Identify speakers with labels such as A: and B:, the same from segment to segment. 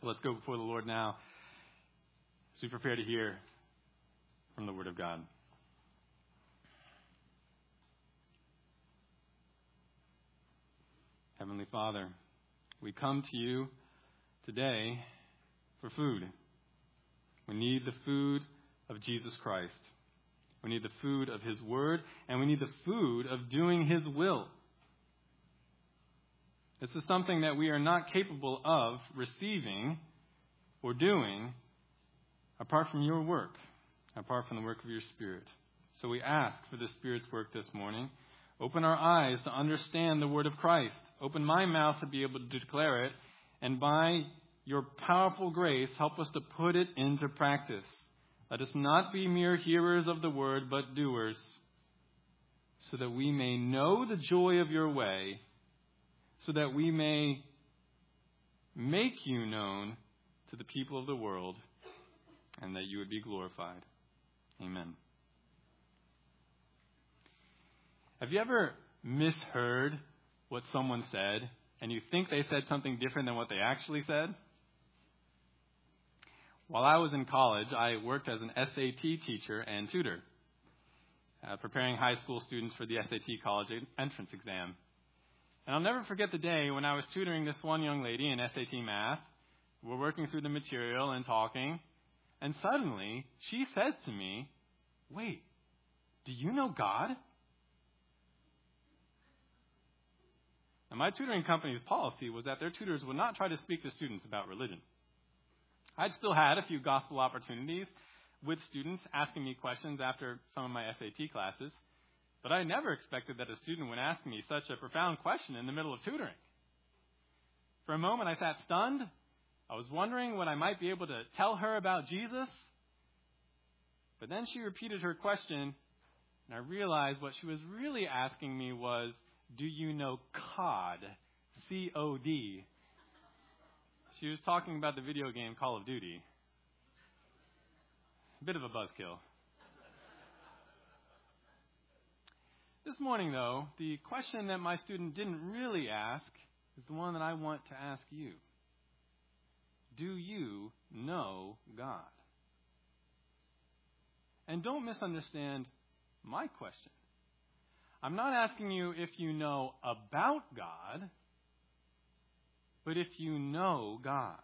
A: Let's go before the Lord now as we prepare to hear from the Word of God. Heavenly Father, we come to you today for food. We need the food of Jesus Christ. We need the food of His Word, and we need the food of doing His will. This is something that we are not capable of receiving or doing apart from your work, apart from the work of your Spirit. So we ask for the Spirit's work this morning. Open our eyes to understand the Word of Christ. Open my mouth to be able to declare it. And by your powerful grace, help us to put it into practice. Let us not be mere hearers of the Word, but doers, so that we may know the joy of your way, so that we may make you known to the people of the world, and that you would be glorified. Amen. Have you ever misheard what someone said, and you think they said something different than what they actually said? While I was in college, I worked as an SAT teacher and tutor, preparing high school students for the SAT college entrance exam. And I'll never forget the day when I was tutoring this one young lady in SAT math. We're working through the material and talking, and suddenly she says to me, "Wait, do you know God?" And my tutoring company's policy was that their tutors would not try to speak to students about religion. I'd still had a few gospel opportunities with students asking me questions after some of my SAT classes, but I never expected that a student would ask me such a profound question in the middle of tutoring. For a moment, I sat stunned. I was wondering what I might be able to tell her about Jesus. But then she repeated her question, and I realized what she was really asking me was, "Do you know COD? C-O-D." She was talking about the video game Call of Duty. A bit of a buzzkill. This morning, though, the question that my student didn't really ask is the one that I want to ask you. Do you know God? And don't misunderstand my question. I'm not asking you if you know about God, but if you know God.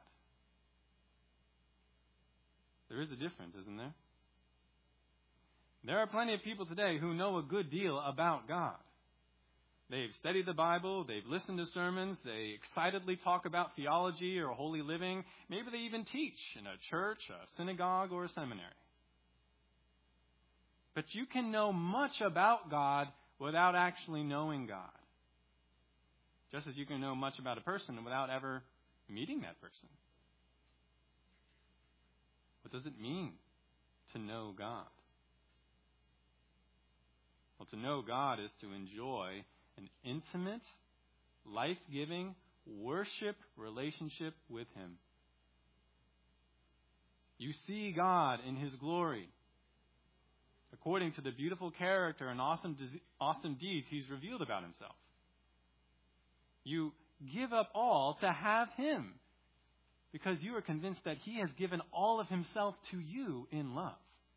A: There is a difference, isn't there? There are plenty of people today who know a good deal about God. They've studied the Bible, they've listened to sermons, they excitedly talk about theology or holy living. Maybe they even teach in a church, a synagogue, or a seminary. But you can know much about God without actually knowing God. Just as you can know much about a person without ever meeting that person. What does it mean to know God? Well, to know God is to enjoy an intimate, life-giving worship relationship with Him. You see God in His glory, according to the beautiful character and awesome deeds He's revealed about Himself. You give up all to have Him because you are convinced that He has given all of Himself to you in love.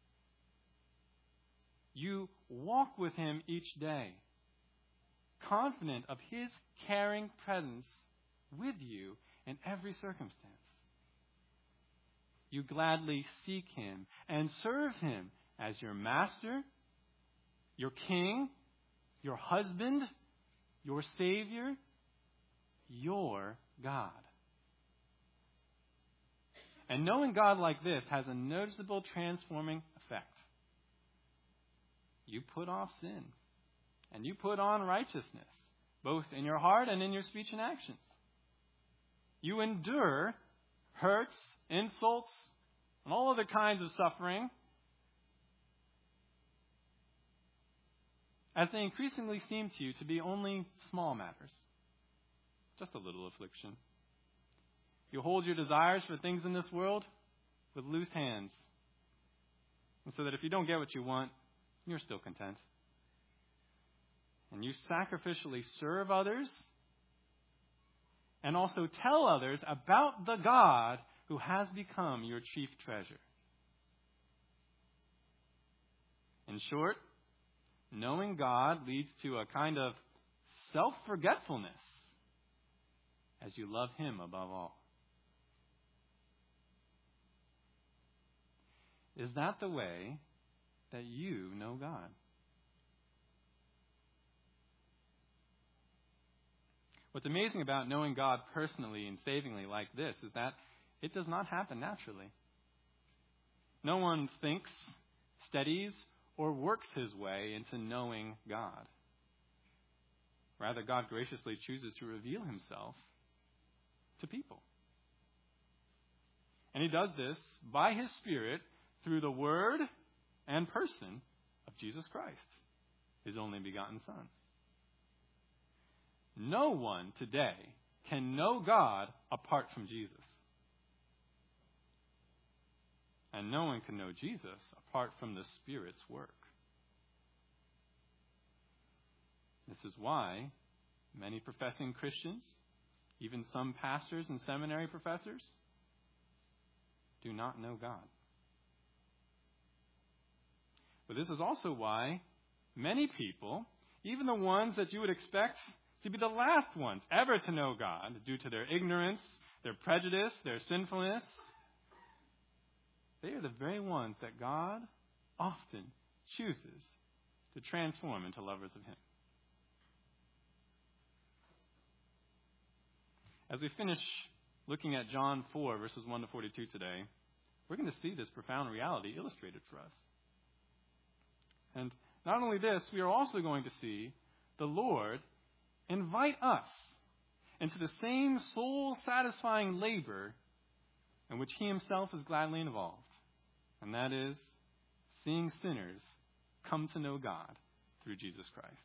A: You walk with Him each day, confident of His caring presence with you in every circumstance. You gladly seek Him and serve Him as your master, your king, your husband, your Savior, your God. And knowing God like this has a noticeable transforming effect. You put off sin, and you put on righteousness, both in your heart and in your speech and actions. You endure hurts, insults, and all other kinds of suffering as they increasingly seem to you to be only small matters, just a little affliction. You hold your desires for things in this world with loose hands, and so that if you don't get what you want, you're still content. And you sacrificially serve others and also tell others about the God who has become your chief treasure. In short, knowing God leads to a kind of self-forgetfulness as you love Him above all. Is that the way that you know God? What's amazing about knowing God personally and savingly like this is that it does not happen naturally. No one thinks, studies, or works his way into knowing God. Rather, God graciously chooses to reveal Himself to people. And He does this by His Spirit through the Word and person of Jesus Christ, His only begotten Son. No one today can know God apart from Jesus. And no one can know Jesus apart from the Spirit's work. This is why many professing Christians, even some pastors and seminary professors, do not know God. But this is also why many people, even the ones that you would expect to be the last ones ever to know God, due to their ignorance, their prejudice, their sinfulness, they are the very ones that God often chooses to transform into lovers of Him. As we finish looking at John 4, verses 1 to 42 today, we're going to see this profound reality illustrated for us. And not only this, we are also going to see the Lord invite us into the same soul-satisfying labor in which He Himself is gladly involved. And that is seeing sinners come to know God through Jesus Christ.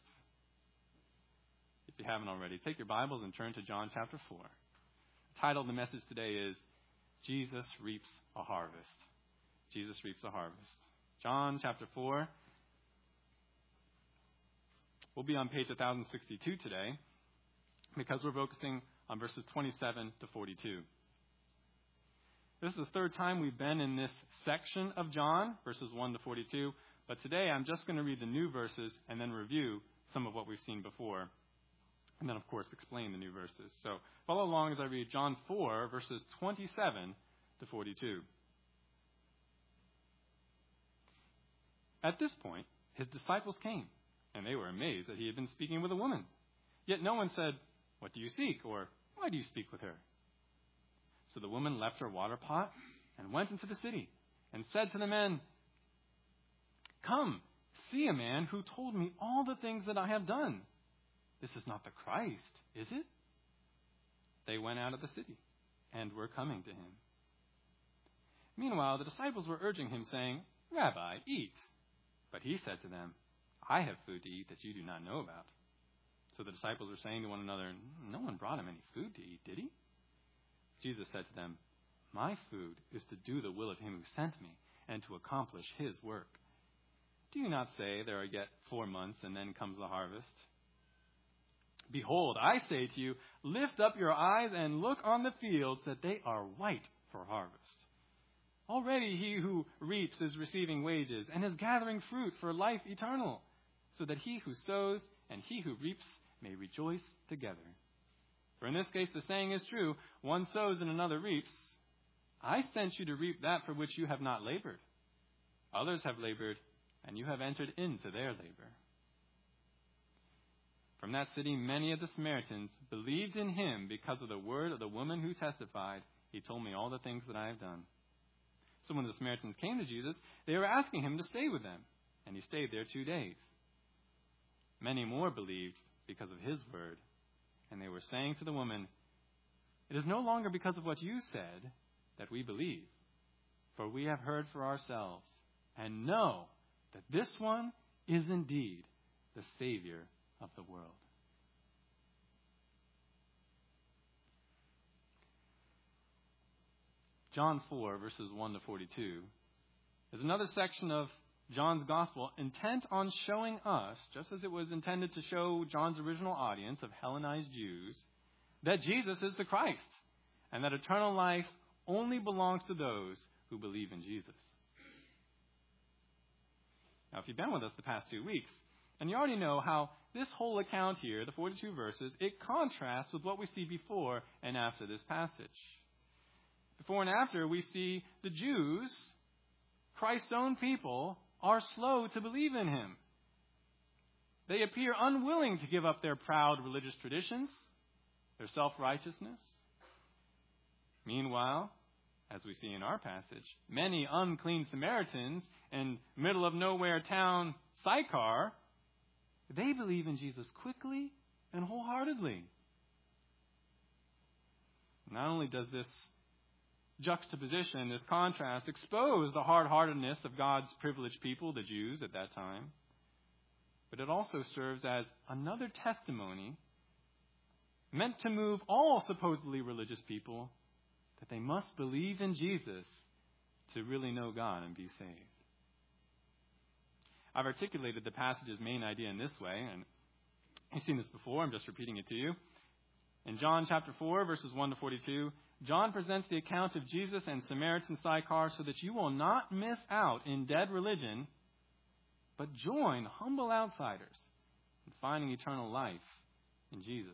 A: If you haven't already, take your Bibles and turn to John chapter 4. The title of the message today is Jesus Reaps a Harvest. Jesus Reaps a Harvest. John chapter 4. We'll be on page 1062 today because we're focusing on verses 27 to 42. This is the third time we've been in this section of John, verses 1 to 42. But today I'm just going to read the new verses and then review some of what we've seen before. And then, of course, explain the new verses. So follow along as I read John 4, verses 27 to 42. At this point, His disciples came, and they were amazed that He had been speaking with a woman. Yet no one said, "What do you seek?" or "Why do you speak with her?" So the woman left her water pot and went into the city and said to the men, "Come, see a man who told me all the things that I have done. This is not the Christ, is it?" They went out of the city and were coming to Him. Meanwhile, the disciples were urging Him, saying, "Rabbi, eat." But He said to them, "I have food to eat that you do not know about." So the disciples were saying to one another, "No one brought Him any food to eat, did He?" Jesus said to them, "My food is to do the will of Him who sent me and to accomplish His work. Do you not say there are yet 4 months and then comes the harvest? Behold, I say to you, lift up your eyes and look on the fields that they are white for harvest. Already he who reaps is receiving wages and is gathering fruit for life eternal, so that he who sows and he who reaps may rejoice together. For in this case the saying is true, one sows and another reaps. I sent you to reap that for which you have not labored. Others have labored, and you have entered into their labor." From that city, many of the Samaritans believed in Him because of the word of the woman who testified, "He told me all the things that I have done." So when the Samaritans came to Jesus, they were asking Him to stay with them, and He stayed there 2 days. Many more believed because of His word, and they were saying to the woman, "It is no longer because of what you said that we believe, for we have heard for ourselves and know that this one is indeed the Savior of the world." John 4, verses 1 to 42, is another section of John's gospel intent on showing us, just as it was intended to show John's original audience of Hellenized Jews, that Jesus is the Christ, and that eternal life only belongs to those who believe in Jesus. Now, if you've been with us the past 2 weeks, and you already know how this whole account here, the 42 verses, it contrasts with what we see before and after this passage. Before and after, we see the Jews, Christ's own people, are slow to believe in him. They appear unwilling to give up their proud religious traditions, their self-righteousness. Meanwhile, as we see in our passage, many unclean Samaritans in middle-of-nowhere town Sychar, they believe in Jesus quickly and wholeheartedly. Not only does this juxtaposition, this contrast, expose the hard-heartedness of God's privileged people, the Jews at that time, but it also serves as another testimony meant to move all supposedly religious people that they must believe in Jesus to really know God and be saved. I've articulated the passage's main idea in this way, and you've seen this before. I'm just repeating it to you. In John chapter 4, verses 1 to 42, John presents the account of Jesus and Samaritan Sychar so that you will not miss out in dead religion, but join humble outsiders in finding eternal life in Jesus.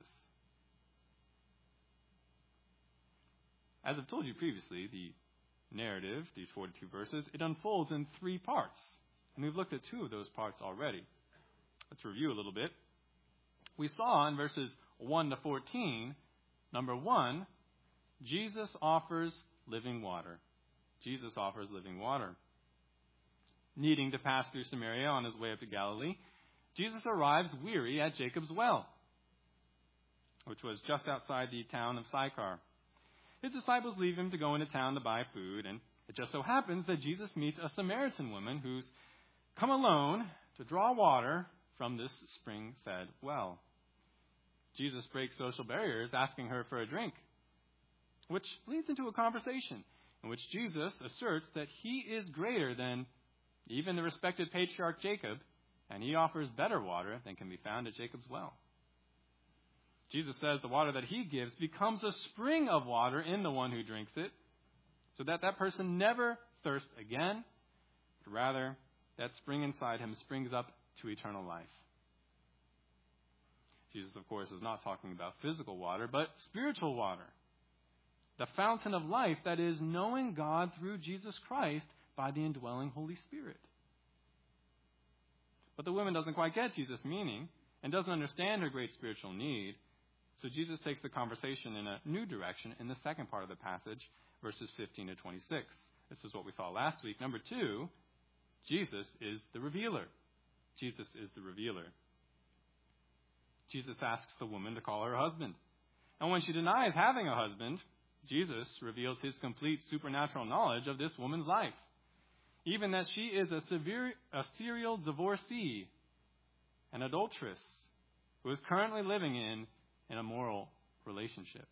A: As I've told you previously, the narrative, these 42 verses, it unfolds in 3 parts. And we've looked at 2 of those parts already. Let's review a little bit. We saw in verses 1 to 14, number 1, Jesus offers living water. Jesus offers living water. Needing to pass through Samaria on his way up to Galilee, Jesus arrives weary at Jacob's well, which was just outside the town of Sychar. His disciples leave him to go into town to buy food, and it just so happens that Jesus meets a Samaritan woman who's come alone to draw water from this spring-fed well. Jesus breaks social barriers, asking her for a drink, which leads into a conversation in which Jesus asserts that he is greater than even the respected patriarch Jacob, and he offers better water than can be found at Jacob's well. Jesus says the water that he gives becomes a spring of water in the one who drinks it, so that that person never thirsts again, but rather that spring inside him springs up to eternal life. Jesus, of course, is not talking about physical water, but spiritual water. The fountain of life, that is, knowing God through Jesus Christ by the indwelling Holy Spirit. But the woman doesn't quite get Jesus' meaning and doesn't understand her great spiritual need. So Jesus takes the conversation in a new direction in the second part of the passage, verses 15 to 26. This is what we saw last week. Number 2, Jesus is the revealer. Jesus is the revealer. Jesus asks the woman to call her husband. And when she denies having a husband, Jesus reveals his complete supernatural knowledge of this woman's life. Even that she is a serial divorcee, an adulteress, who is currently living in an immoral relationship.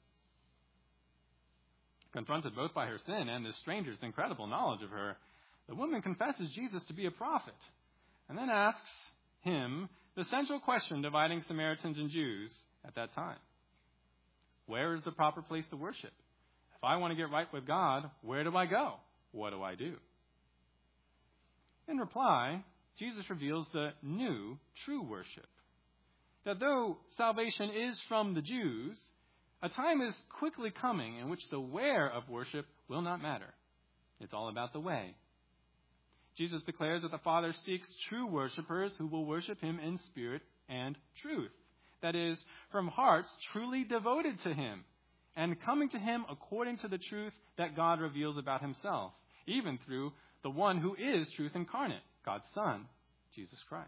A: Confronted both by her sin and this stranger's incredible knowledge of her, the woman confesses Jesus to be a prophet, and then asks him the central question dividing Samaritans and Jews at that time. Where is the proper place to worship? If I want to get right with God, where do I go? What do I do? In reply, Jesus reveals the new, true worship. That though salvation is from the Jews, a time is quickly coming in which the where of worship will not matter. It's all about the way. Jesus declares that the Father seeks true worshipers who will worship him in spirit and truth. That is, from hearts truly devoted to him and coming to him according to the truth that God reveals about himself, even through the one who is truth incarnate, God's Son, Jesus Christ.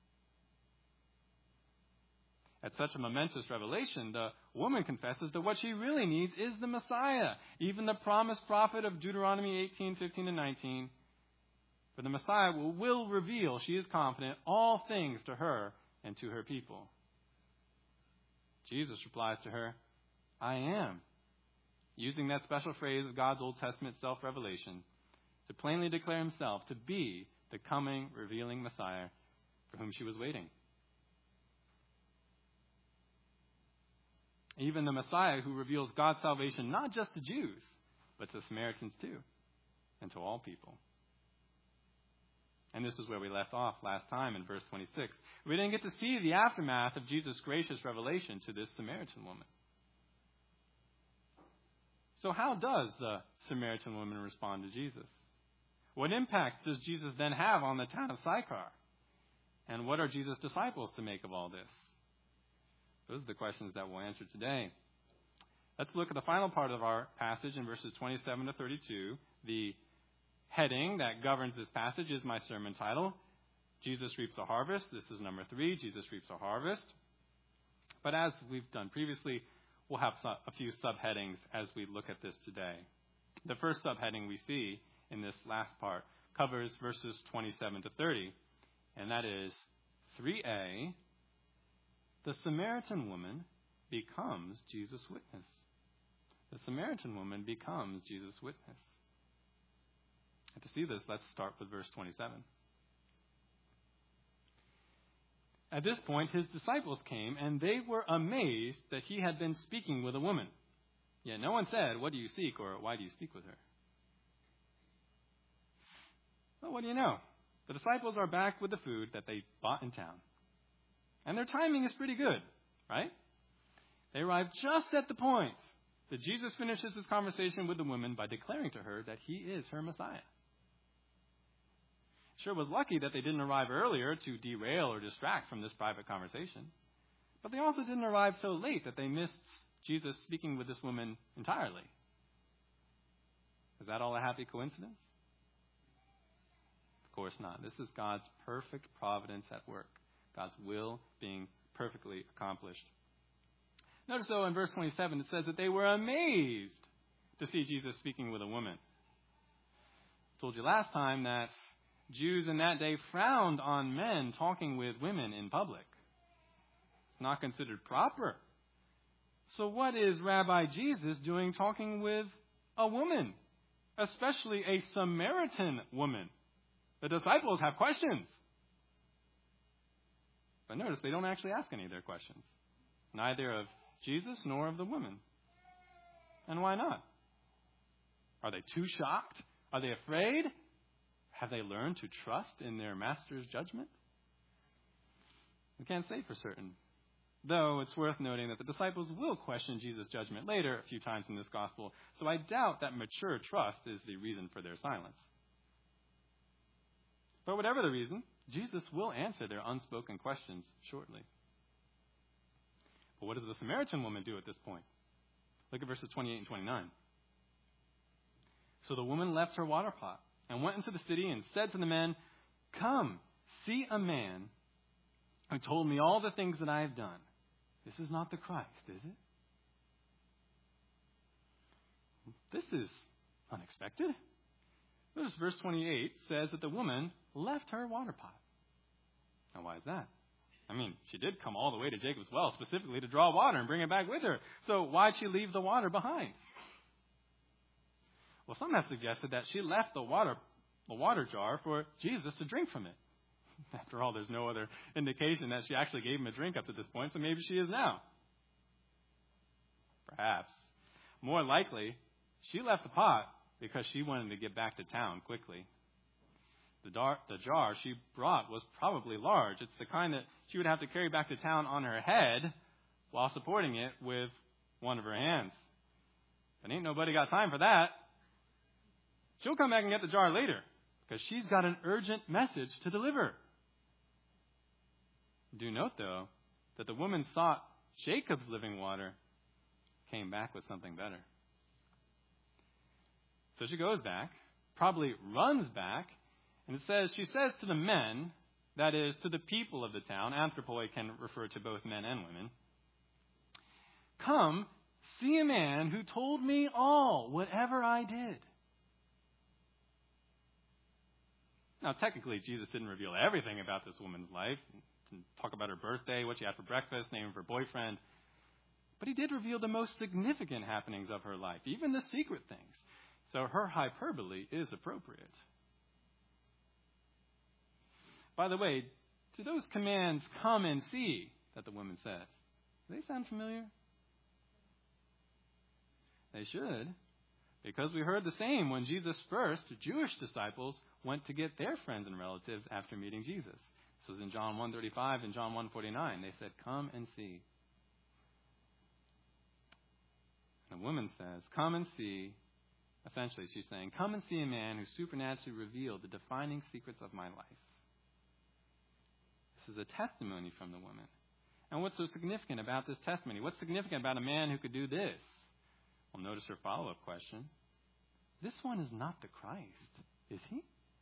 A: At such a momentous revelation, the woman confesses that what she really needs is the Messiah, even the promised prophet of Deuteronomy 18:15-19. For the Messiah will reveal, she is confident, all things to her and to her people. Jesus replies to her, I am, using that special phrase of God's Old Testament self-revelation to plainly declare himself to be the coming, revealing Messiah for whom she was waiting. Even the Messiah who reveals God's salvation not just to Jews, but to Samaritans too, and to all people. And this is where we left off last time in verse 26. We didn't get to see the aftermath of Jesus' gracious revelation to this Samaritan woman. So how does the Samaritan woman respond to Jesus? What impact does Jesus then have on the town of Sychar? And what are Jesus' disciples to make of all this? Those are the questions that we'll answer today. Let's look at the final part of our passage in verses 27 to 32. The heading that governs this passage is my sermon title, Jesus Reaps a Harvest. This is number 3, Jesus Reaps a Harvest. But as we've done previously, we'll have a few subheadings as we look at this today. The first subheading we see in this last part covers verses 27 to 30, and that is 3a, the Samaritan woman becomes Jesus' witness. The Samaritan woman becomes Jesus' witness. And to see this, let's start with verse 27. At this point, his disciples came, and they were amazed that he had been speaking with a woman. Yet no one said, "What do you seek?" or "Why do you speak with her?" Well, what do you know? The disciples are back with the food that they bought in town. And their timing is pretty good, right? They arrive just at the point that Jesus finishes his conversation with the woman by declaring to her that he is her Messiah. Sure was lucky that they didn't arrive earlier to derail or distract from this private conversation. But they also didn't arrive so late that they missed Jesus speaking with this woman entirely. Is that all a happy coincidence? Of course not. This is God's perfect providence at work. God's will being perfectly accomplished. Notice, though, in verse 27, it says that they were amazed to see Jesus speaking with a woman. I told you last time that Jews in that day frowned on men talking with women in public. It's not considered proper. So what is Rabbi Jesus doing talking with a woman, especially a Samaritan woman? The disciples have questions. But notice they don't actually ask any of their questions, neither of Jesus nor of the woman. And why not? Are they too shocked? Are they afraid? Have they learned to trust in their master's judgment? We can't say for certain. Though it's worth noting that the disciples will question Jesus' judgment later a few times in this gospel, so I doubt that mature trust is the reason for their silence. But whatever the reason, Jesus will answer their unspoken questions shortly. But what does the Samaritan woman do at this point? Look at verses 28 and 29. So the woman left her water pot and went into the city and said to the men, "Come, see a man who told me all the things that I have done. This is not the Christ, is it?" This is unexpected. Notice verse 28 says that the woman left her water pot. Now, why is that? I mean, she did come all the way to Jacob's well specifically to draw water and bring it back with her. So why'd she leave the water behind? Well, some have suggested that she left the water jar for Jesus to drink from it. After all, there's no other indication that she actually gave him a drink up to this point, so maybe she is now. Perhaps. More likely, she left the pot because she wanted to get back to town quickly. The jar she brought was probably large. It's the kind that she would have to carry back to town on her head while supporting it with one of her hands. But ain't nobody got time for that. She'll come back and get the jar later because she's got an urgent message to deliver. Do note, though, that the woman sought Jacob's living water, came back with something better. So she goes back, probably runs back, and she says to the men, that is, to the people of the town, anthropoi can refer to both men and women, "Come, see a man who told me all, whatever I did." Now, technically, Jesus didn't reveal everything about this woman's life. He didn't talk about her birthday, what she had for breakfast, name of her boyfriend. But he did reveal the most significant happenings of her life, even the secret things. So her hyperbole is appropriate. By the way, do those commands, "come and see," that the woman says, do they sound familiar? They should. Because we heard the same when Jesus' first Jewish disciples went to get their friends and relatives after meeting Jesus. This was in John 1:35 and John 1:49. They said, "Come and see." And the woman says, "Come and see." Essentially, she's saying, "Come and see a man who supernaturally revealed the defining secrets of my life." This is a testimony from the woman. And what's so significant about this testimony? What's significant about a man who could do this? Well, notice her follow-up question. This one is not the Christ, is he?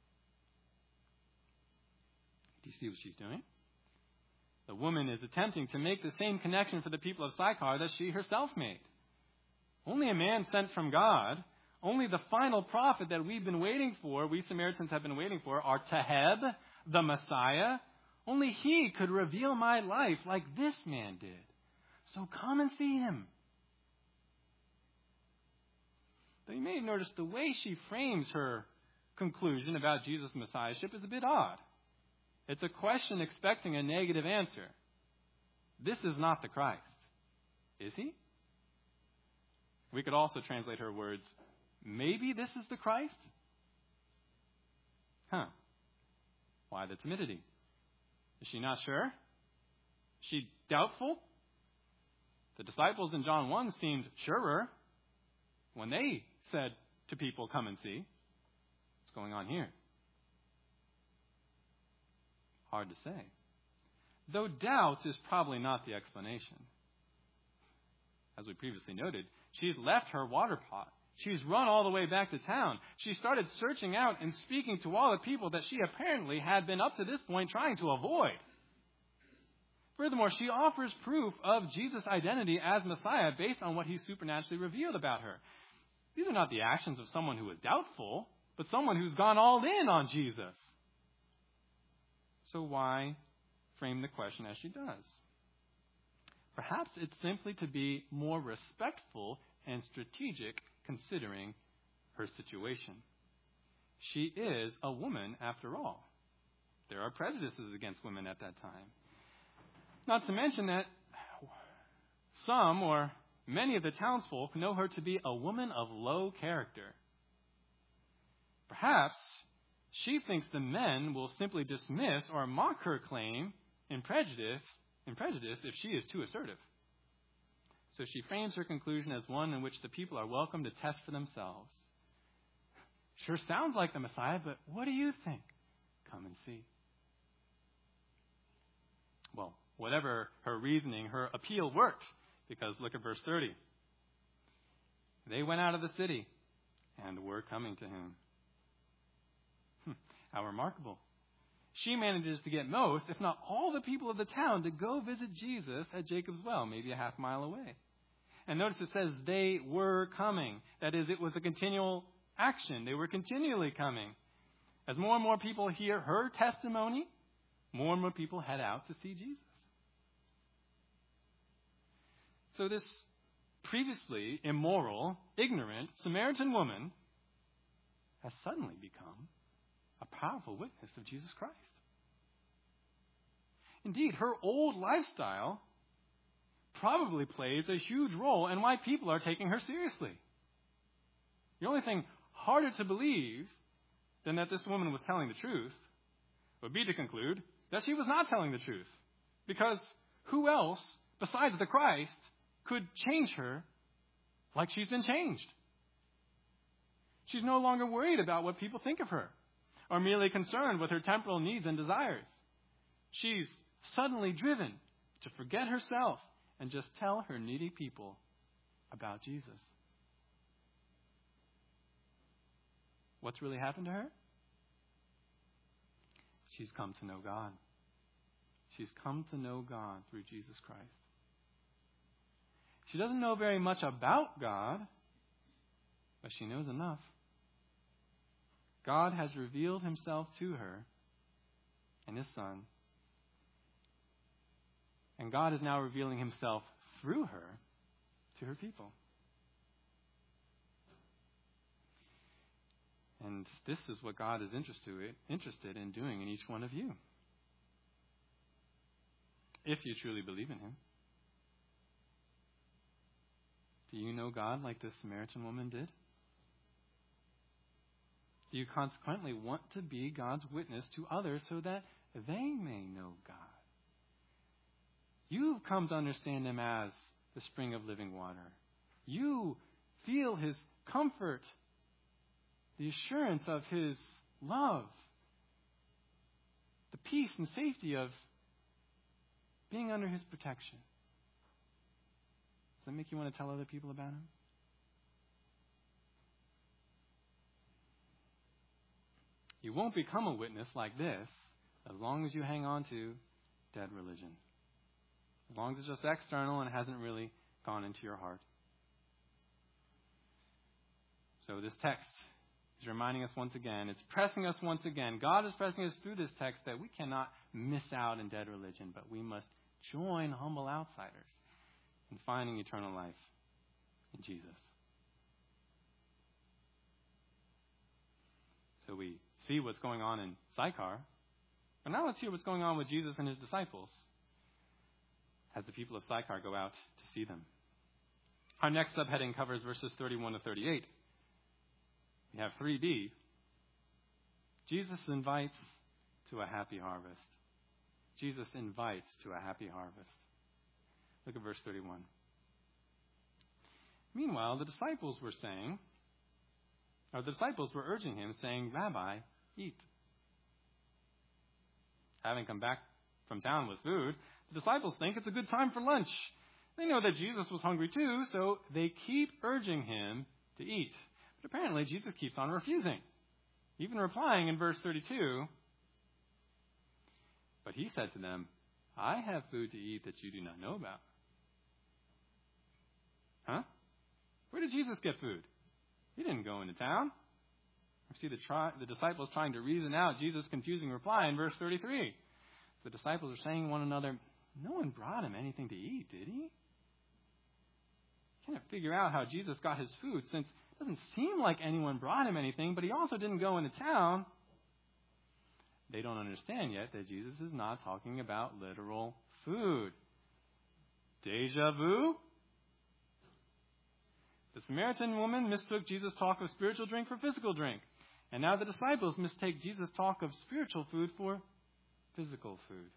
A: Do you see what she's doing? The woman is attempting to make the same connection for the people of Sychar that she herself made. Only a man sent from God, only the final prophet that we've been waiting for, we Samaritans have been waiting for, our Taheb, the Messiah, only he could reveal my life like this man did. So come and see him. But you may have noticed the way she frames her conclusion about Jesus' messiahship is a bit odd. It's a question expecting a negative answer. This is not the Christ. Is he? We could also translate her words, maybe this is the Christ? Why the timidity? Is she not sure? Is she doubtful? The disciples in John 1 seemed surer when they said to people, "Come and see." What's going on here? Hard to say. Though doubt is probably not the explanation. As we previously noted, she's left her water pot. She's run all the way back to town. She started searching out and speaking to all the people that she apparently had been up to this point trying to avoid. Furthermore, she offers proof of Jesus' identity as Messiah based on what he supernaturally revealed about her. These are not the actions of someone who is doubtful, but someone who's gone all in on Jesus. So why frame the question as she does? Perhaps it's simply to be more respectful and strategic considering her situation. She is a woman after all. There are prejudices against women at that time. Not to mention that some or many of the townsfolk know her to be a woman of low character. Perhaps she thinks the men will simply dismiss or mock her claim in prejudice if she is too assertive. So she frames her conclusion as one in which the people are welcome to test for themselves. Sure sounds like the Messiah, but what do you think? Come and see. Well, whatever her reasoning, her appeal worked, because look at verse 30. They went out of the city and were coming to him. How remarkable. She manages to get most, if not all, the people of the town to go visit Jesus at Jacob's Well, maybe a half mile away. And notice it says they were coming. That is, it was a continual action. They were continually coming. As more and more people hear her testimony, more and more people head out to see Jesus. So this previously immoral, ignorant Samaritan woman has suddenly become a powerful witness of Jesus Christ. Indeed, her old lifestyle probably plays a huge role in why people are taking her seriously. The only thing harder to believe than that this woman was telling the truth would be to conclude that she was not telling the truth. Because who else besides the Christ could change her like she's been changed? She's no longer worried about what people think of her or merely concerned with her temporal needs and desires. She's suddenly driven to forget herself and just tell her needy people about Jesus. What's really happened to her? She's come to know God. She's come to know God through Jesus Christ. She doesn't know very much about God, but she knows enough. God has revealed himself to her in his Son. And God is now revealing himself through her to her people. And this is what God is interested in doing in each one of you, if you truly believe in him. Do you know God like this Samaritan woman did? Do you consequently want to be God's witness to others so that they may know God? You've come to understand Him as the spring of living water. You feel His comfort, the assurance of His love, the peace and safety of being under His protection. Does that make you want to tell other people about Him? You won't become a witness like this as long as you hang on to dead religion. As long as it's just external and hasn't really gone into your heart. So this text is reminding us once again, it's pressing us once again. God is pressing us through this text that we cannot miss out in dead religion, but we must join humble outsiders in finding eternal life in Jesus. So we see what's going on in Sychar, but now let's hear what's going on with Jesus and His disciples as the people of Sychar go out to see them. Our next subheading covers verses 31 to 38. We have 3b. Jesus invites to a happy harvest. Jesus invites to a happy harvest. Look at verse 31. Meanwhile, the disciples were urging Him, saying, Rabbi, eat. Having come back from town with food, the disciples think it's a good time for lunch. They know that Jesus was hungry too, so they keep urging Him to eat. But apparently Jesus keeps on refusing, even replying in verse 32, But He said to them, I have food to eat that you do not know about. Huh? Where did Jesus get food? He didn't go into town. We see the disciples trying to reason out Jesus' confusing reply in verse 33. The disciples are saying to one another, no one brought Him anything to eat, did He? Can't figure out how Jesus got His food, since it doesn't seem like anyone brought Him anything, but He also didn't go into town. They don't understand yet that Jesus is not talking about literal food. Deja vu? The Samaritan woman mistook Jesus' talk of spiritual drink for physical drink. And now the disciples mistake Jesus' talk of spiritual food for physical food.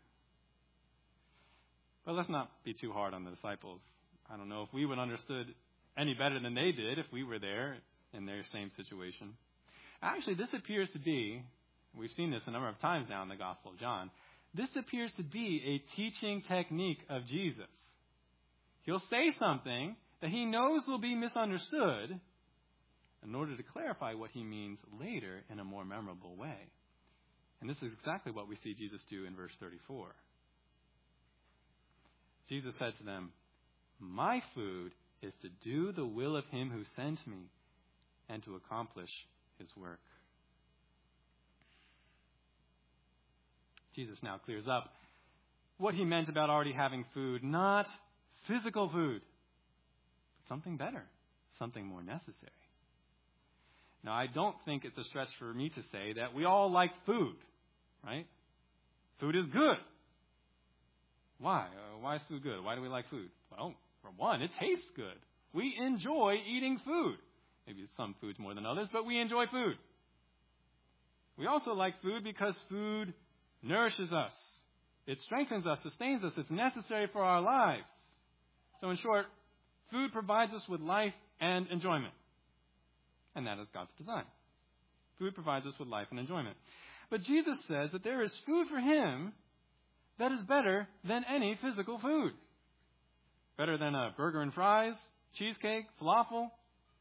A: But let's not be too hard on the disciples. I don't know if we would have understood any better than they did if we were there in their same situation. Actually, this appears to be, we've seen this a number of times now in the Gospel of John, this appears to be a teaching technique of Jesus. He'll say something that He knows will be misunderstood in order to clarify what He means later in a more memorable way. And this is exactly what we see Jesus do in verse 34. Jesus said to them, My food is to do the will of Him who sent me and to accomplish His work. Jesus now clears up what He meant about already having food, not physical food, but something better, something more necessary. Now, I don't think it's a stretch for me to say that we all like food, right? Food is good. Why? Why is food good? Why do we like food? Well, for one, it tastes good. We enjoy eating food. Maybe some foods more than others, but we enjoy food. We also like food because food nourishes us. It strengthens us, sustains us. It's necessary for our lives. So in short, food provides us with life and enjoyment. And that is God's design. Food provides us with life and enjoyment. But Jesus says that there is food for Him that is better than any physical food. Better than a burger and fries, cheesecake, falafel.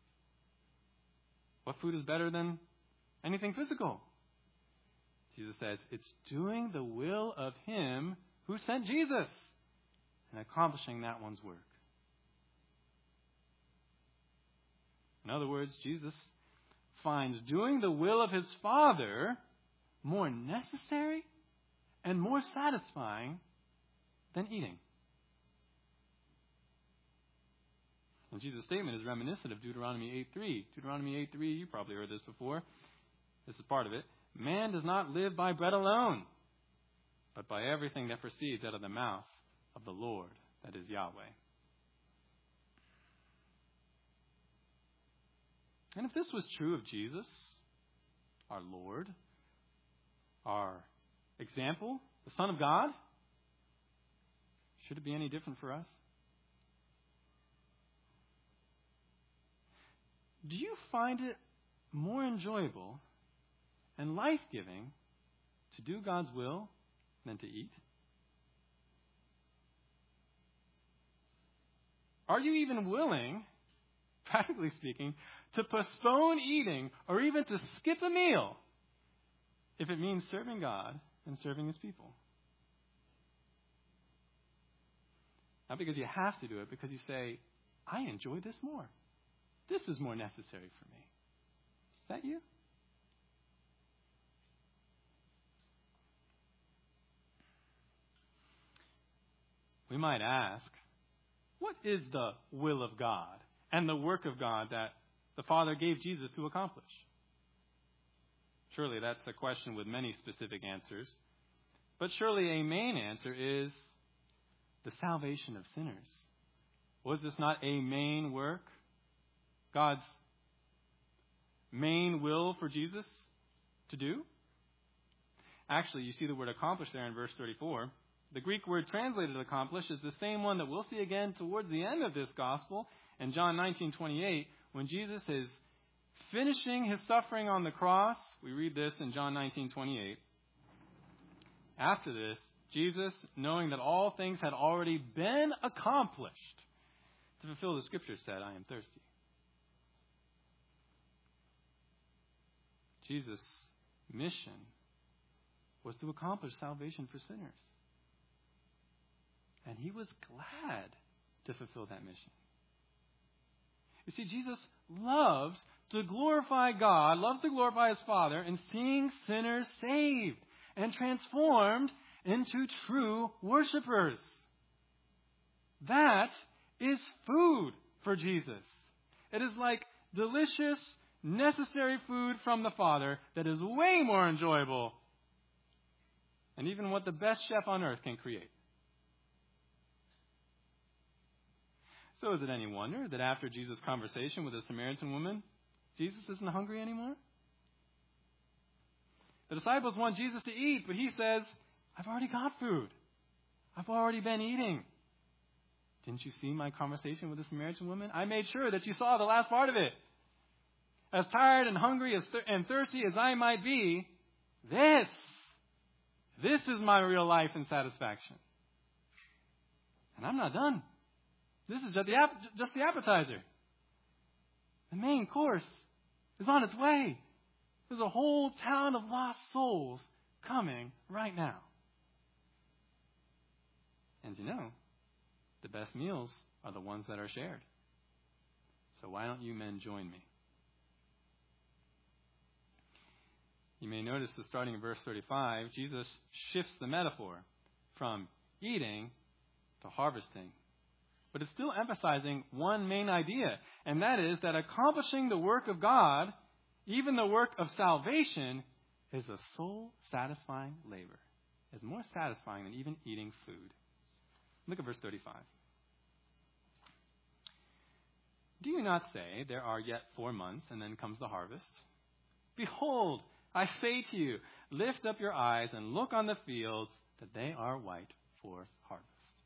A: What food is better than anything physical? Jesus says it's doing the will of Him who sent Jesus and accomplishing that one's work. In other words, Jesus finds doing the will of His Father more necessary and more satisfying than eating. And Jesus' statement is reminiscent of Deuteronomy 8:3. Deuteronomy 8:3, you probably heard this before. This is part of it. Man does not live by bread alone, but by everything that proceeds out of the mouth of the Lord, that is Yahweh. And if this was true of Jesus, our Lord, our example, the Son of God? Should it be any different for us? Do you find it more enjoyable and life-giving to do God's will than to eat? Are you even willing, practically speaking, to postpone eating or even to skip a meal if it means serving God and serving His people? Not because you have to do it, because you say, I enjoy this more. This is more necessary for me. Is that you? We might ask, what is the will of God and the work of God that the Father gave Jesus to accomplish? Surely that's a question with many specific answers. But surely a main answer is the salvation of sinners. Was this not a main work? God's main will for Jesus to do? Actually, you see the word accomplish there in verse 34. The Greek word translated accomplish is the same one that we'll see again towards the end of this gospel in John 19:28, when Jesus is finishing his suffering on the cross. We read this in John 19:28. After this, Jesus, knowing that all things had already been accomplished, to fulfill the scripture, said, I am thirsty. Jesus' mission was to accomplish salvation for sinners. And he was glad to fulfill that mission. You see, Jesus loves to glorify God, loves to glorify his Father in seeing sinners saved and transformed into true worshipers. That is food for Jesus. It is like delicious, necessary food from the Father that is way more enjoyable than even what the best chef on earth can create. So is it any wonder that after Jesus' conversation with the Samaritan woman, Jesus isn't hungry anymore? The disciples want Jesus to eat, but he says, I've already got food. I've already been eating. Didn't you see my conversation with the Samaritan woman? I made sure that you saw the last part of it. As tired and hungry and thirsty as I might be, this is my real life and satisfaction. And I'm not done. This is just the appetizer. The main course is on its way. There's a whole town of lost souls coming right now. And you know, the best meals are the ones that are shared. So why don't you men join me? You may notice that starting in verse 35, Jesus shifts the metaphor from eating to harvesting. But it's still emphasizing one main idea, and that is that accomplishing the work of God, even the work of salvation, is a soul-satisfying labor. It's more satisfying than even eating food. Look at verse 35. Do you not say, there are yet 4 months, and then comes the harvest? Behold, I say to you, lift up your eyes and look on the fields, that they are white for harvest.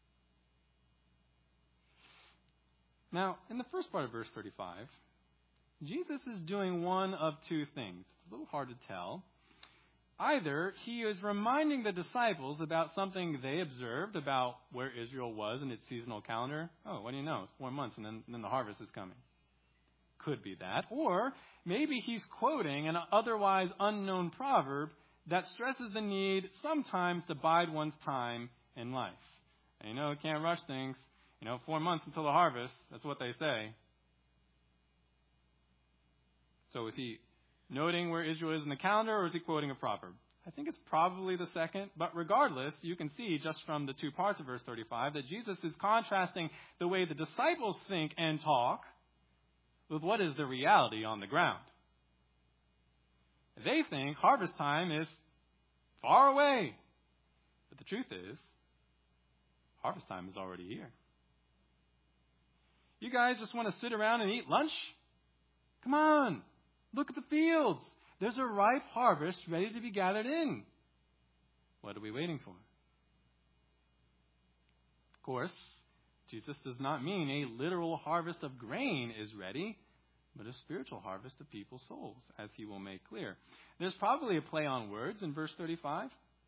A: Now, in the first part of verse 35, Jesus is doing one of two things. A little hard to tell. Either he is reminding the disciples about something they observed about where Israel was in its seasonal calendar. Oh, what do you know? It's 4 months and then the harvest is coming. Could be that. Or maybe he's quoting an otherwise unknown proverb that stresses the need sometimes to bide one's time in life. And you can't rush things. 4 months until the harvest. That's what they say. So is he noting where Israel is in the calendar, or is he quoting a proverb? I think it's probably the second. But regardless, you can see just from the 2 parts of verse 35 that Jesus is contrasting the way the disciples think and talk with what is the reality on the ground. They think harvest time is far away. But the truth is, harvest time is already here. You guys just want to sit around and eat lunch? Come on, look at the fields. There's a ripe harvest ready to be gathered in. What are we waiting for? Of course, Jesus does not mean a literal harvest of grain is ready, but a spiritual harvest of people's souls, as he will make clear. There's probably a play on words in verse 35.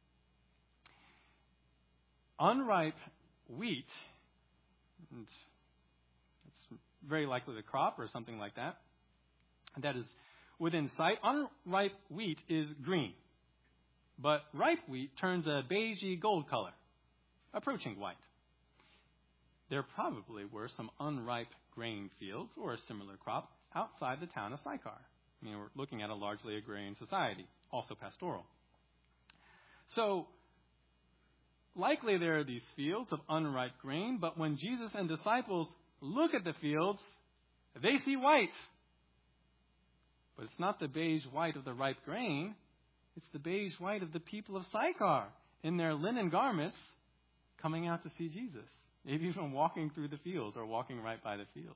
A: Unripe wheat, and it's very likely the crop or something like that, that is within sight. Unripe wheat is green, but ripe wheat turns a beigey gold color, approaching white. There probably were some unripe grain fields or a similar crop outside the town of Sychar. I mean, we're looking at a largely agrarian society, also pastoral. So, likely there are these fields of unripe grain, but when Jesus and disciples look at the fields, they see white. But it's not the beige white of the ripe grain. It's the beige white of the people of Sychar in their linen garments coming out to see Jesus. Maybe even walking through the fields or walking right by the fields.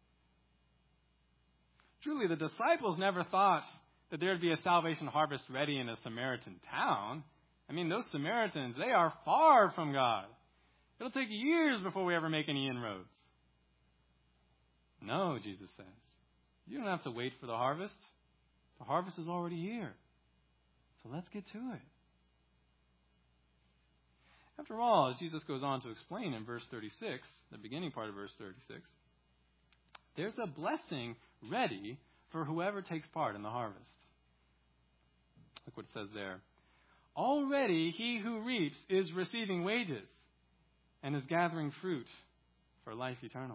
A: Truly, the disciples never thought that there would be a salvation harvest ready in a Samaritan town. I mean, those Samaritans, they are far from God. It'll take years before we ever make any inroads. No, Jesus says. You don't have to wait for the harvest. The harvest is already here. So let's get to it. After all, as Jesus goes on to explain in verse 36, the beginning part of verse 36, there's a blessing ready for whoever takes part in the harvest. Look what it says there. Already he who reaps is receiving wages and is gathering fruit for life eternal.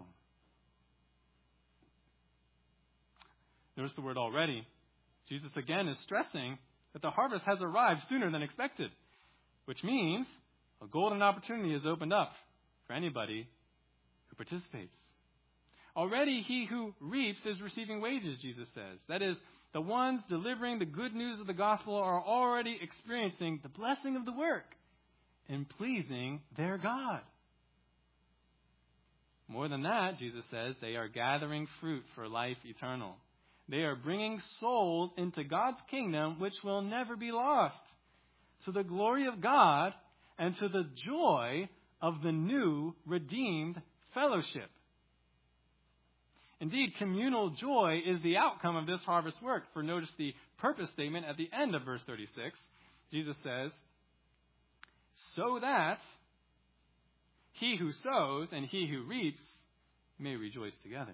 A: Notice the word already. Jesus again is stressing that the harvest has arrived sooner than expected, which means a golden opportunity is opened up for anybody who participates. Already he who reaps is receiving wages, Jesus says. That is, the ones delivering the good news of the gospel are already experiencing the blessing of the work and pleasing their God. More than that, Jesus says, they are gathering fruit for life eternal. They are bringing souls into God's kingdom, which will never be lost, to the glory of God and to the joy of the new redeemed fellowship. Indeed, communal joy is the outcome of this harvest work. For notice the purpose statement at the end of verse 36. Jesus says, so that he who sows and he who reaps may rejoice together.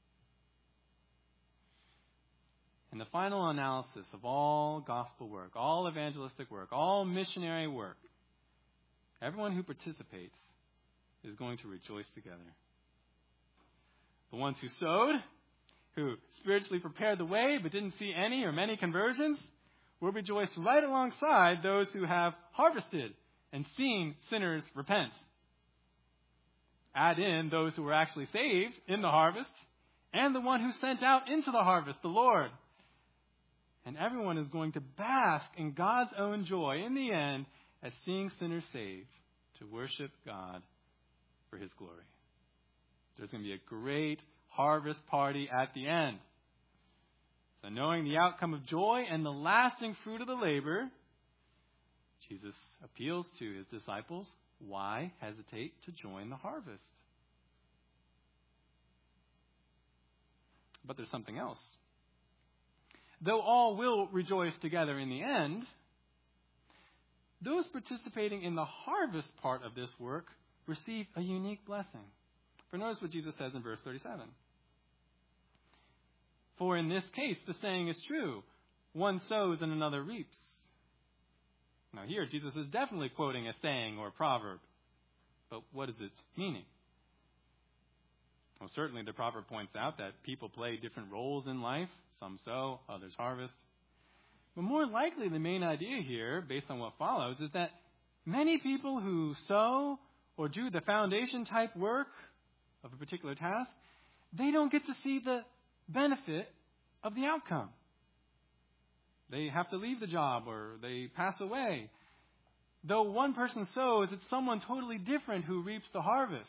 A: In the final analysis of all gospel work, all evangelistic work, all missionary work, everyone who participates is going to rejoice together. The ones who sowed, who spiritually prepared the way but didn't see any or many conversions, will rejoice right alongside those who have harvested and seen sinners repent. Add in those who were actually saved in the harvest and the one who sent out into the harvest, the Lord. And everyone is going to bask in God's own joy in the end as seeing sinners saved to worship God for his glory. There's going to be a great harvest party at the end. So knowing the outcome of joy and the lasting fruit of the labor, Jesus appeals to his disciples, why hesitate to join the harvest? But there's something else. Though all will rejoice together in the end, those participating in the harvest part of this work receive a unique blessing. For notice what Jesus says in verse 37. For in this case, the saying is true. One sows and another reaps. Now here, Jesus is definitely quoting a saying or a proverb. But what is its meaning? Well, certainly the proverb points out that people play different roles in life. Some sow, others harvest. But more likely, the main idea here, based on what follows, is that many people who sow or do the foundation type work of a particular task, they don't get to see the benefit of the outcome. They have to leave the job or they pass away. Though one person sows, it's someone totally different who reaps the harvest.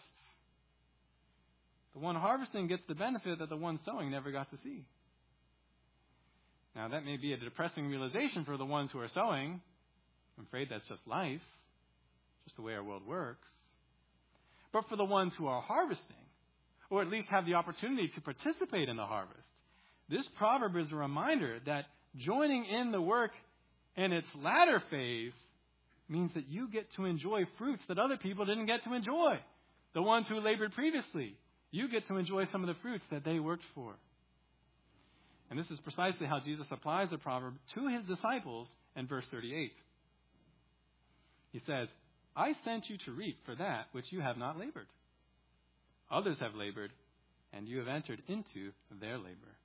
A: The one harvesting gets the benefit that the one sowing never got to see. Now, that may be a depressing realization for the ones who are sowing. I'm afraid that's just life, just the way our world works. But for the ones who are harvesting, or at least have the opportunity to participate in the harvest, this proverb is a reminder that joining in the work in its latter phase means that you get to enjoy fruits that other people didn't get to enjoy. The ones who labored previously, you get to enjoy some of the fruits that they worked for. And this is precisely how Jesus applies the proverb to his disciples in verse 38. He says, I sent you to reap for that which you have not labored. Others have labored, and you have entered into their labor.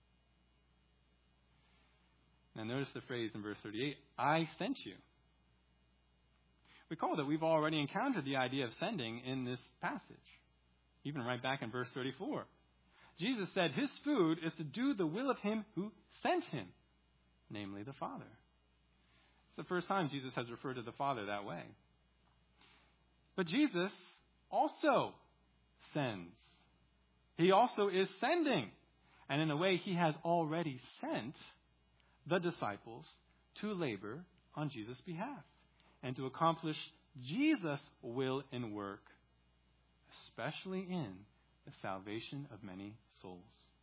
A: Now notice the phrase in verse 38, I sent you. Recall that we've already encountered the idea of sending in this passage, even right back in verse 34. Jesus said his food is to do the will of him who sent him, namely the Father. It's the first time Jesus has referred to the Father that way. But Jesus also sends. He also is sending. And in a way, he has already sent the disciples to labor on Jesus' behalf and to accomplish Jesus' will and work, especially in the salvation of many souls.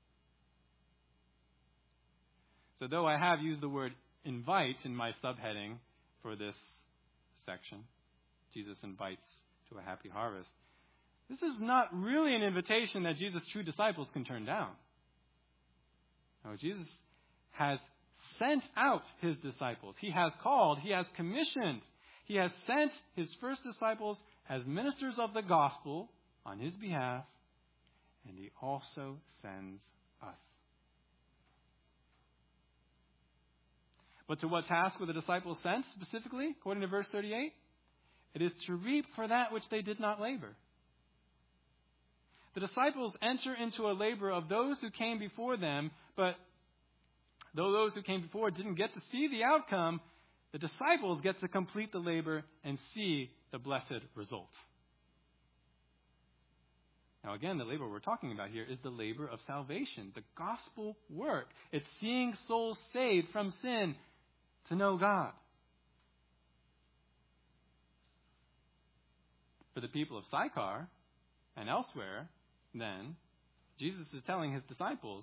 A: So though I have used the word invite in my subheading for this section, Jesus invites to a happy harvest, this is not really an invitation that Jesus' true disciples can turn down. No, Jesus has sent out his disciples. He has called, he has commissioned, he has sent his first disciples as ministers of the gospel on his behalf, and he also sends us. But to what task were the disciples sent specifically, according to verse 38? It is to reap for that which they did not labor. The disciples enter into a labor of those who came before them, but though those who came before didn't get to see the outcome, the disciples get to complete the labor and see the blessed result. Now again, the labor we're talking about here is the labor of salvation, the gospel work. It's seeing souls saved from sin to know God. For the people of Sychar and elsewhere, then, Jesus is telling his disciples,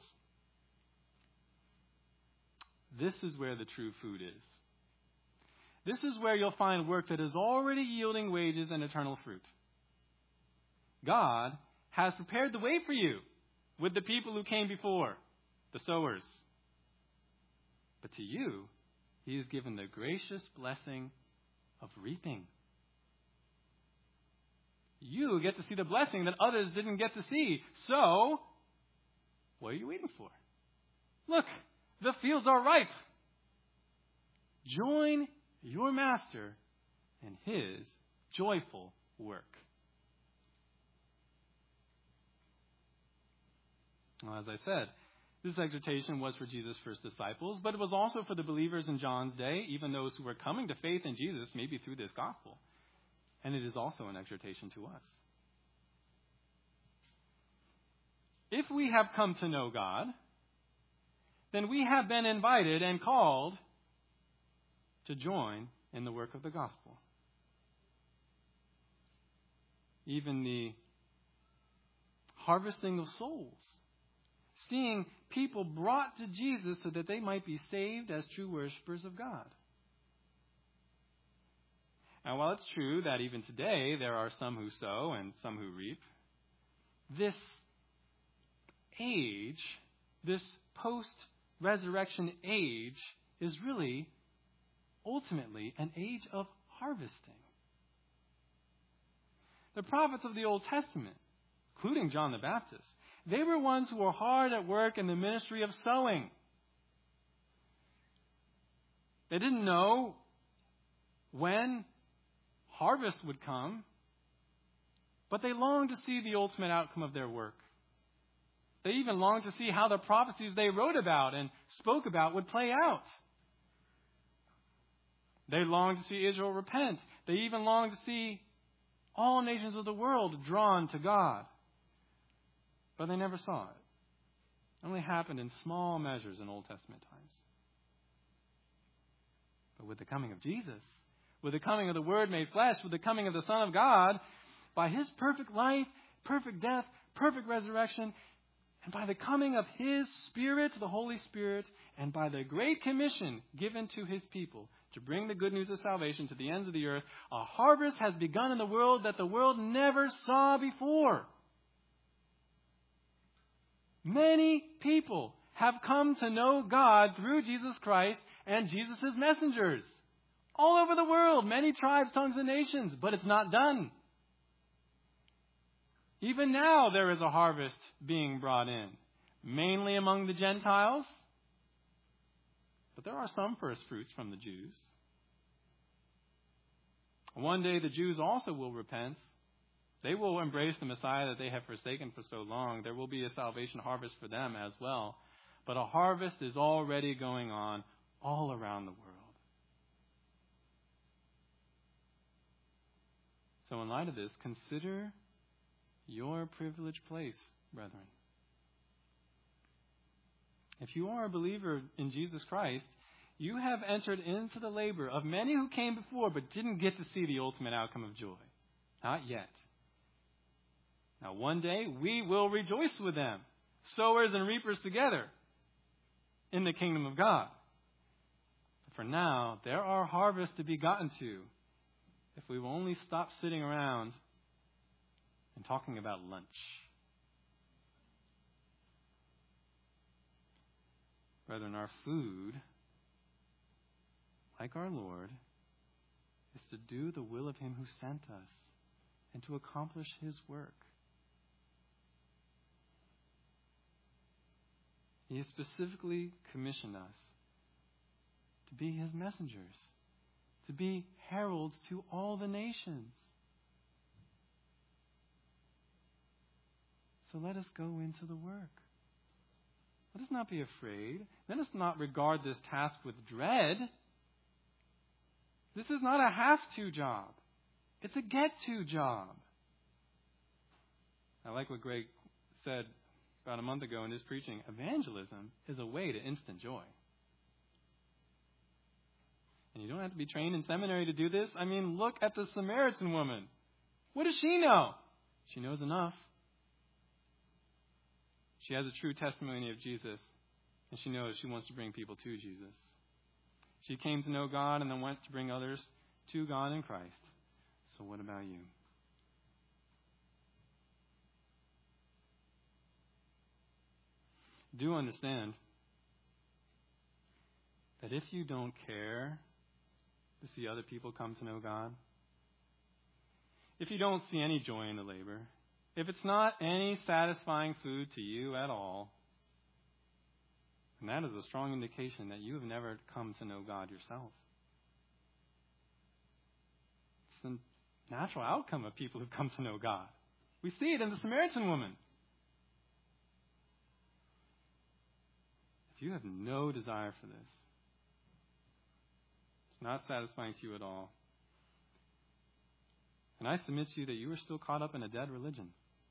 A: this is where the true food is. This is where you'll find work that is already yielding wages and eternal fruit. God has prepared the way for you with the people who came before, the sowers. But to you, he has given the gracious blessing of reaping. You get to see the blessing that others didn't get to see. So, what are you waiting for? Look, the fields are ripe. Join your master in his joyful work. Well, as I said, this exhortation was for Jesus' first disciples, but it was also for the believers in John's day, even those who were coming to faith in Jesus, maybe through this gospel. And it is also an exhortation to us. If we have come to know God, then we have been invited and called to join in the work of the gospel. Even the harvesting of souls. Seeing people brought to Jesus so that they might be saved as true worshipers of God. Now, while it's true that even today there are some who sow and some who reap, this age, this post-resurrection age, is really ultimately an age of harvesting. The prophets of the Old Testament, including John the Baptist, they were ones who were hard at work in the ministry of sowing. They didn't know when harvest would come, but they longed to see the ultimate outcome of their work. They even longed to see how the prophecies they wrote about and spoke about would play out. They longed to see Israel repent. They even longed to see all nations of the world drawn to God. But they never saw it. It only happened in small measures in Old Testament times. But with the coming of Jesus, with the coming of the Word made flesh, with the coming of the Son of God, by His perfect life, perfect death, perfect resurrection, and by the coming of His Spirit, the Holy Spirit, and by the great commission given to His people to bring the good news of salvation to the ends of the earth, a harvest has begun in the world that the world never saw before. Many people have come to know God through Jesus Christ and Jesus' messengers. All over the world, many tribes, tongues, and nations, but it's not done. Even now there is a harvest being brought in, mainly among the Gentiles, but there are some first fruits from the Jews. One day the Jews also will repent. They will embrace the Messiah that they have forsaken for so long. There will be a salvation harvest for them as well. But a harvest is already going on all around the world. So in light of this, consider your privileged place, brethren. If you are a believer in Jesus Christ, you have entered into the labor of many who came before but didn't get to see the ultimate outcome of joy. Not yet. Now one day we will rejoice with them, sowers and reapers together in the kingdom of God. But for now, there are harvests to be gotten to if we will only stop sitting around and talking about lunch. Brethren, our food, like our Lord, is to do the will of Him who sent us and to accomplish His work. He has specifically commissioned us to be His messengers, to be heralds to all the nations. So let us go into the work. Let us not be afraid. Let us not regard this task with dread. This is not a have-to job. It's a get-to job. I like what Greg said about a month ago in his preaching. Evangelism is a way to instant joy. And you don't have to be trained in seminary to do this. I mean, look at the Samaritan woman. What does she know? She knows enough. She has a true testimony of Jesus, and she knows she wants to bring people to Jesus. She came to know God and then went to bring others to God in Christ. So what about you? Do understand that if you don't care to see other people come to know God, if you don't see any joy in the labor, if it's not any satisfying food to you at all, then that is a strong indication that you have never come to know God yourself. It's the natural outcome of people who come to know God. We see it in the Samaritan woman. If you have no desire for this, it's not satisfying to you at all, and I submit to you that you are still caught up in a dead religion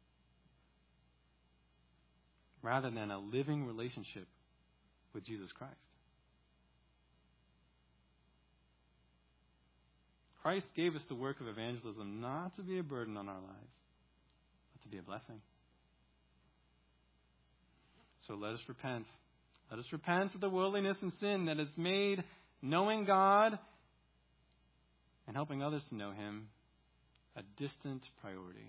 A: rather than a living relationship with Jesus Christ. Christ gave us the work of evangelism not to be a burden on our lives, but to be a blessing. So let us repent. Let us repent of the worldliness and sin that has made knowing God and helping others to know Him a distant priority.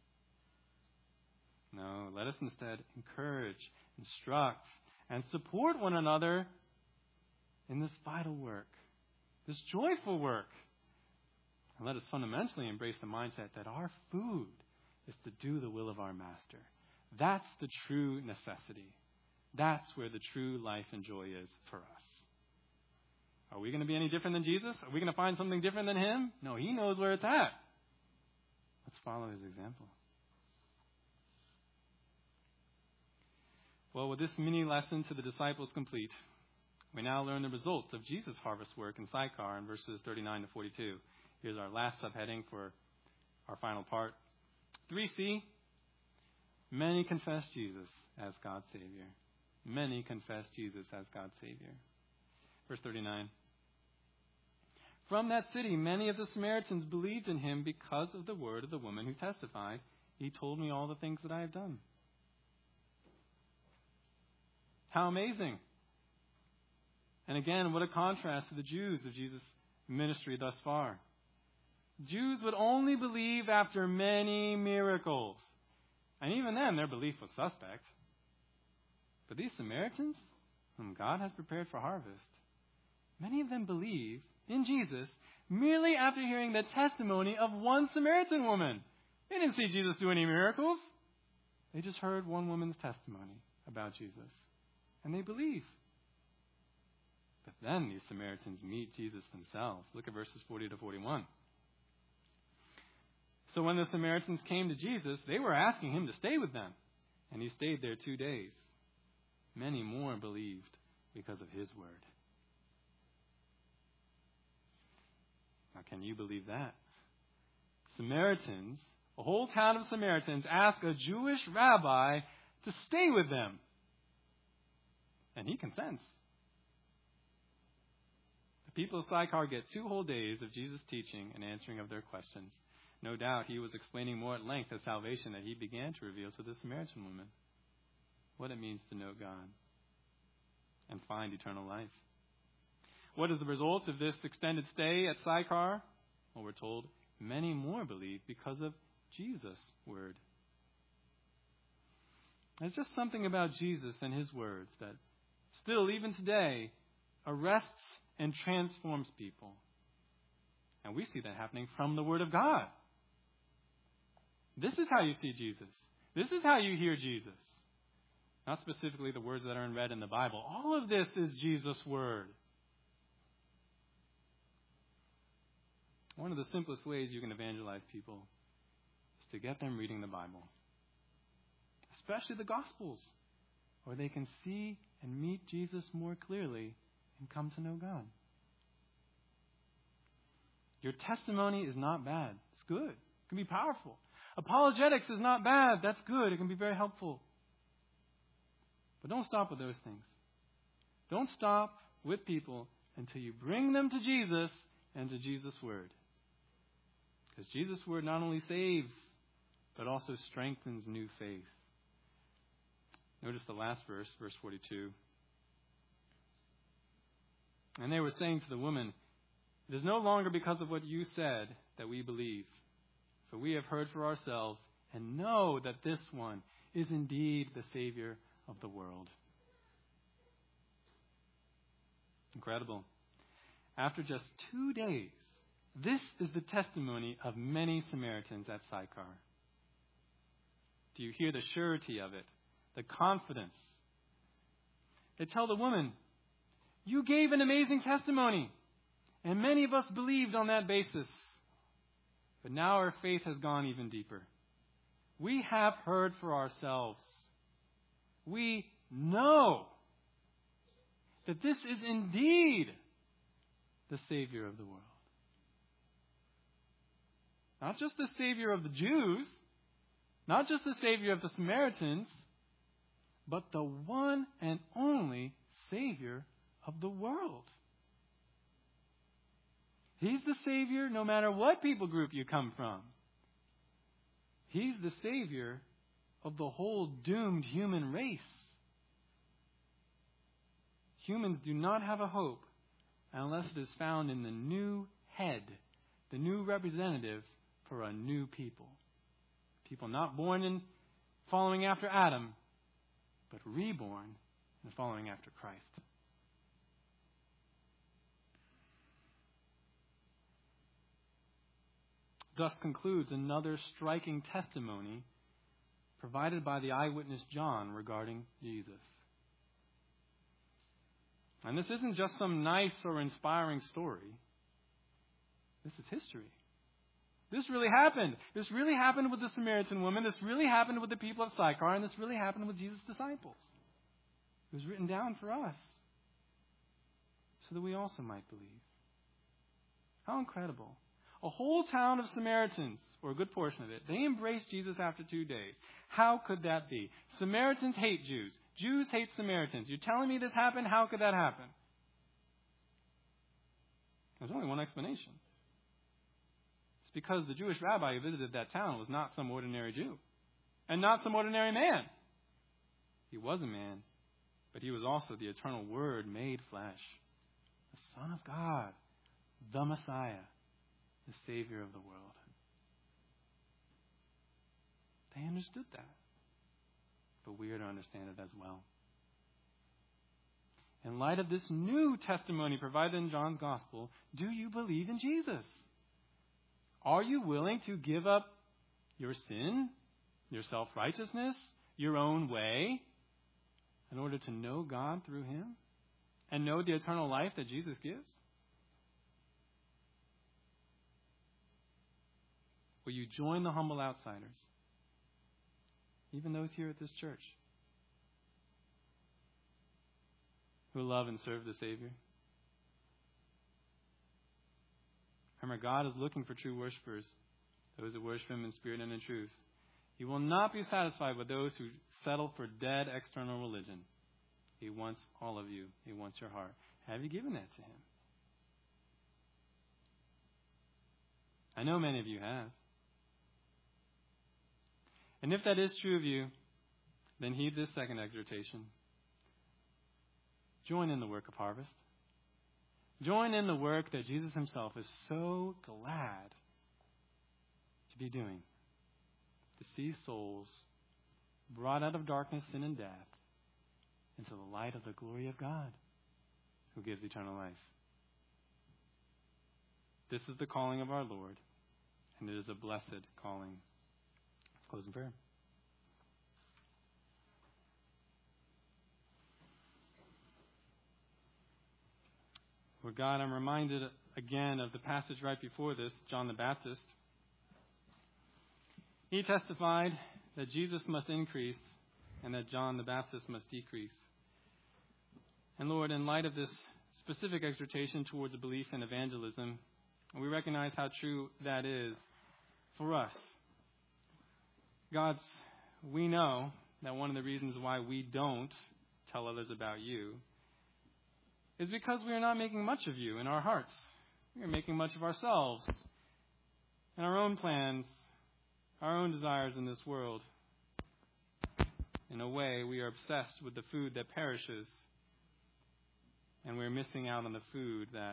A: No, let us instead encourage, instruct, and support one another in this vital work, this joyful work. And let us fundamentally embrace the mindset that our food is to do the will of our Master. That's the true necessity. That's where the true life and joy is for us. Are we going to be any different than Jesus? Are we going to find something different than Him? No, He knows where it's at. Let's follow His example. Well, with this mini lesson to the disciples complete, we now learn the results of Jesus' harvest work in Sychar in verses 39 to 42. Here's our last subheading for our final part. 3C, many confess Jesus as God's Savior. Many confess Jesus as God's Savior. Verse 39. From that city, many of the Samaritans believed in him because of the word of the woman who testified, "He told me all the things that I have done." How amazing. And again, what a contrast to the Jews of Jesus' ministry thus far. Jews would only believe after many miracles. And even then, their belief was suspect. But these Samaritans, whom God has prepared for harvest, many of them believe in Jesus merely after hearing the testimony of one Samaritan woman. They didn't see Jesus do any miracles. They just heard one woman's testimony about Jesus. And they believe. But then these Samaritans meet Jesus themselves. Look at verses 40 to 41. So when the Samaritans came to Jesus, they were asking him to stay with them. And he stayed there 2 days. Many more believed because of his word. Now, can you believe that? Samaritans, a whole town of Samaritans, ask a Jewish rabbi to stay with them. And he consents. The people of Sychar get 2 whole days of Jesus' teaching and answering of their questions. No doubt he was explaining more at length the salvation that he began to reveal to the Samaritan woman. What it means to know God and find eternal life. What is the result of this extended stay at Sychar? Well, we're told many more believe because of Jesus' word. There's just something about Jesus and his words that still, even today, arrests and transforms people. And we see that happening from the Word of God. This is how you see Jesus. This is how you hear Jesus. Not specifically the words that are read in the Bible. All of this is Jesus' Word. One of the simplest ways you can evangelize people is to get them reading the Bible. Especially the Gospels, where they can see and meet Jesus more clearly and come to know God. Your testimony is not bad. It's good. It can be powerful. Apologetics is not bad. That's good. It can be very helpful. But don't stop with those things. Don't stop with people until you bring them to Jesus and to Jesus' Word. Because Jesus' Word not only saves, but also strengthens new faith. Notice the last verse, verse 42. And they were saying to the woman, "It is no longer because of what you said that we believe, for we have heard for ourselves and know that this one is indeed the Savior of the world." Incredible. After just 2 days, this is the testimony of many Samaritans at Sychar. Do you hear the surety of it? The confidence. They tell the woman, "You gave an amazing testimony, and many of us believed on that basis. But now our faith has gone even deeper. We have heard for ourselves. We know that this is indeed the Savior of the world." Not just the Savior of the Jews, not just the Savior of the Samaritans, but the one and only Savior of the world. He's the Savior no matter what people group you come from. He's the Savior of the whole doomed human race. Humans do not have a hope unless it is found in the new head, the new representative for a new people. People not born in following after Adam, but reborn and following after Christ. Thus concludes another striking testimony provided by the eyewitness John regarding Jesus. And this isn't just some nice or inspiring story. This is history. This really happened. This really happened with the Samaritan woman. This really happened with the people of Sychar. And this really happened with Jesus' disciples. It was written down for us so that we also might believe. How incredible. A whole town of Samaritans, or a good portion of it, they embraced Jesus after 2 days. How could that be? Samaritans hate Jews. Jews hate Samaritans. You're telling me this happened? How could that happen? There's only one explanation. It's because the Jewish rabbi who visited that town was not some ordinary Jew and not some ordinary man. He was a man, but he was also the eternal Word made flesh, the Son of God, the Messiah, the Savior of the world. They understood that, but we are to understand it as well. In light of this new testimony provided in John's Gospel, do you believe in Jesus? Are you willing to give up your sin, your self-righteousness, your own way, in order to know God through Him and know the eternal life that Jesus gives? Will you join the humble outsiders, even those here at this church, who love and serve the Savior? Remember, God is looking for true worshipers, those who worship Him in spirit and in truth. He will not be satisfied with those who settle for dead external religion. He wants all of you. He wants your heart. Have you given that to Him? I know many of you have. And if that is true of you, then heed this second exhortation. Join in the work of harvest. Join in the work that Jesus Himself is so glad to be doing. To see souls brought out of darkness, sin, and death into the light of the glory of God, who gives eternal life. This is the calling of our Lord, and it is a blessed calling. Let's close in prayer. Lord God, I'm reminded again of the passage right before this, John the Baptist. He testified that Jesus must increase and that John the Baptist must decrease. And Lord, in light of this specific exhortation towards a belief in evangelism, we recognize how true that is for us. God, we know that one of the reasons why we don't tell others about you is because we are not making much of you in our hearts. We are making much of ourselves and our own plans, our own desires in this world. In a way, we are obsessed with the food that perishes, and we're missing out on the food that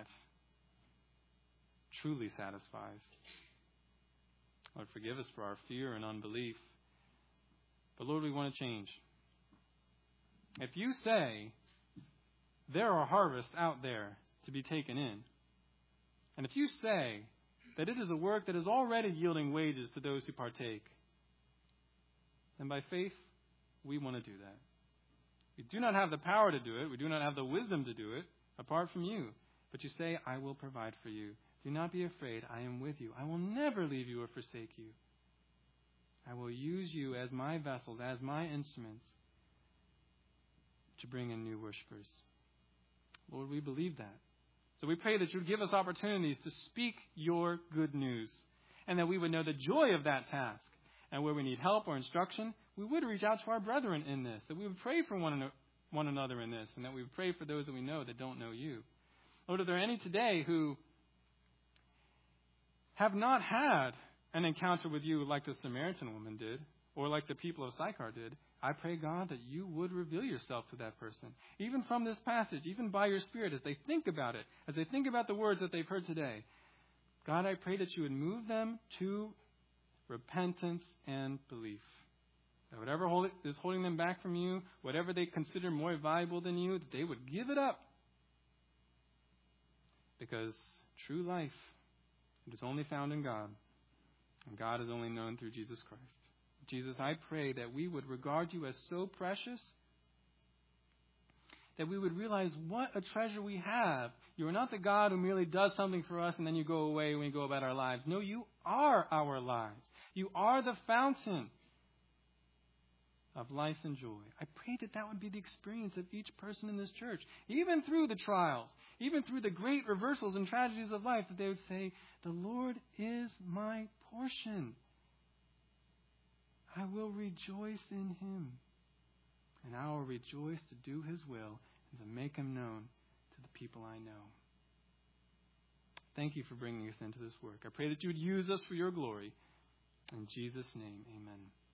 A: truly satisfies. Lord, forgive us for our fear and unbelief. But Lord, we want to change. If you say there are harvests out there to be taken in, and if you say that it is a work that is already yielding wages to those who partake, then by faith, we want to do that. We do not have the power to do it. We do not have the wisdom to do it apart from you. But you say, I will provide for you. Do not be afraid. I am with you. I will never leave you or forsake you. I will use you as my vessels, as my instruments to bring in new worshipers. Lord, we believe that. So we pray that you would give us opportunities to speak your good news, and that we would know the joy of that task. And where we need help or instruction, we would reach out to our brethren in this, that we would pray for one another in this, and that we would pray for those that we know that don't know you. Lord, are there any today who have not had an encounter with you like the Samaritan woman did, or like the people of Sychar did? I pray, God, that you would reveal yourself to that person, even from this passage, even by your Spirit, as they think about it, as they think about the words that they've heard today. God, I pray that you would move them to repentance and belief. That whatever is holding them back from you, whatever they consider more valuable than you, that they would give it up. Because true life, it is only found in God, and God is only known through Jesus Christ. Jesus, I pray that we would regard you as so precious, that we would realize what a treasure we have. You are not the God who merely does something for us and then you go away when we go about our lives. No, you are our lives. You are the fountain of life and joy. I pray that that would be the experience of each person in this church, even through the trials, even through the great reversals and tragedies of life, that they would say, the Lord is my portion. I will rejoice in him, and I will rejoice to do his will and to make him known to the people I know. Thank you for bringing us into this work. I pray that you would use us for your glory. In Jesus' name, amen.